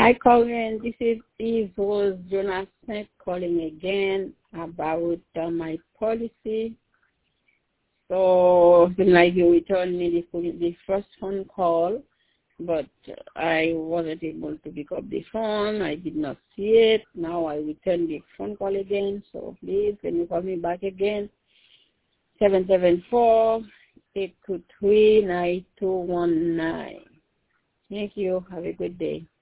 Hi, Colin. This is Yvonne Jonas Smith calling again about my policy. So, like you returned me the first phone call, but I wasn't able to pick up the phone. I did not see it. Now I return the phone call again. So, please, can you call me back again? 774-823-9219. Thank you. Have a good day.